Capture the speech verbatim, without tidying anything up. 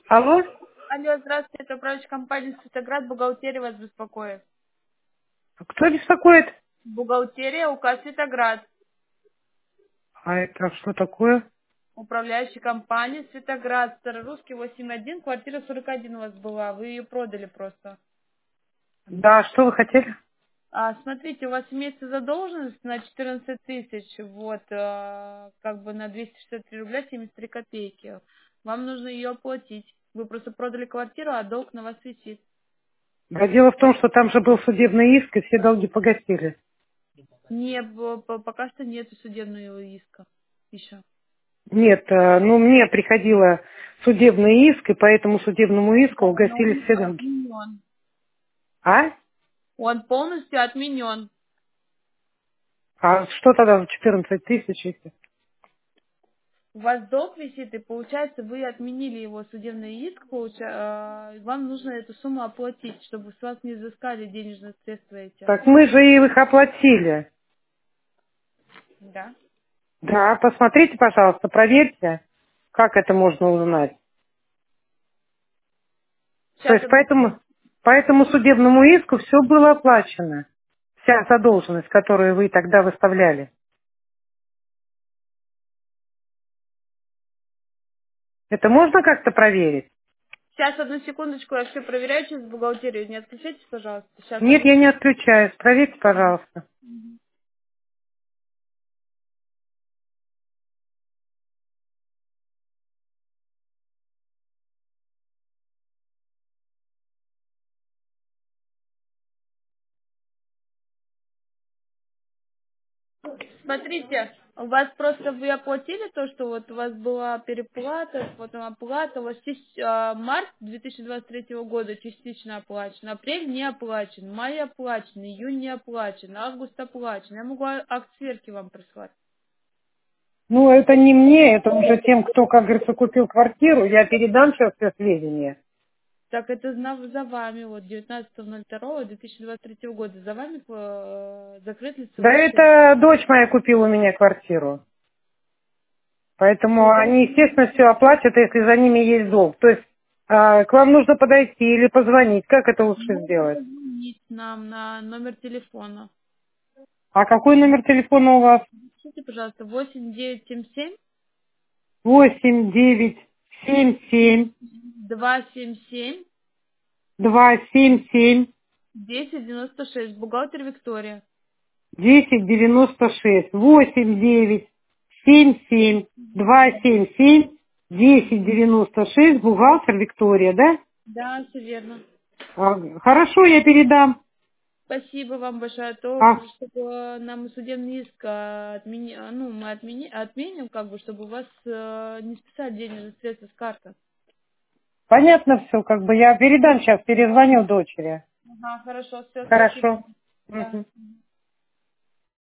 Алло? Алло, здравствуйте, это управляющая компания «Светоград», бухгалтерия вас беспокоит. Кто беспокоит? Бухгалтерия УК «Светоград», А это что такое? управляющая компания «Светоград», Старорусский восемь один, квартира сорок один у вас была, вы ее продали просто. Да, что вы хотели? А, смотрите, у вас имеется задолженность на четырнадцать тысяч, вот, а, как бы на двести шестьдесят три рубля семьдесят три копейки. Вам нужно ее оплатить. Вы просто продали квартиру, а долг на вас висит. Да, дело в том, что там же был судебный иск, и все долги погасили. Не, б- п- пока что нет судебного иска еще. Нет, э, ну мне приходило судебный иск, и по этому судебному иску Да, но угасили он все долги. отменен. А? Он полностью отменен. А что тогда за четырнадцать тысяч? если- У вас долг висит, и получается, вы отменили его судебный иск, получа- э, вам нужно эту сумму оплатить, чтобы с вас не взыскали денежные средства эти. Так мы же их оплатили. Да. Да, посмотрите, пожалуйста, проверьте, как это можно узнать. То Сейчас, есть одну поэтому, по этому судебному иску все было оплачено. Вся задолженность, которую вы тогда выставляли. Это можно как-то проверить? сейчас, одну секундочку, я все проверяю через бухгалтерию. Не отключайтесь, пожалуйста. Сейчас, Нет, одну. я не отключаюсь. Проверьте, пожалуйста. Смотрите, у вас просто вы оплатили то, что вот у вас была переплата, потом оплата, у вас есть а, март две тысячи двадцать третьего года частично оплачен, апрель не оплачен, май оплачен, июнь не оплачен, август оплачен. Я могу а- акт сверки вам прислать. Ну, это не мне, это уже тем, кто, как говорится, купил квартиру. Я передам сейчас все сведения. Так, это за, за вами, вот, девятнадцатого ноль второго две тысячи двадцать третьего года, за вами э, закрыт Да лицевой счет. это дочь моя купила у меня квартиру. Поэтому они, естественно, все оплатят, если за ними есть долг. То есть а, к вам нужно подойти или позвонить. Как это лучше Можете сделать? позвонить нам на номер телефона. А какой номер телефона у вас? Пишите, пожалуйста, восемь девять семь семь Восемь девять семь семь два семь семь два семь семь десять девяносто шесть. Бухгалтер Виктория. десять девяносто шесть. Восемь девять семь семь два семь семь десять девяносто шесть. Бухгалтер Виктория, да? Да, все верно. А, хорошо, я передам. Спасибо вам большое. А то, А, чтобы нам судебный иск а, отмени... а, ну, мы отмени... отменим, как бы, чтобы у вас э, не списали денежные средства с карты. понятно все, как бы я передам сейчас, перезвоню дочери. Ага, хорошо, все, спасибо. Хорошо. Да. Мгм.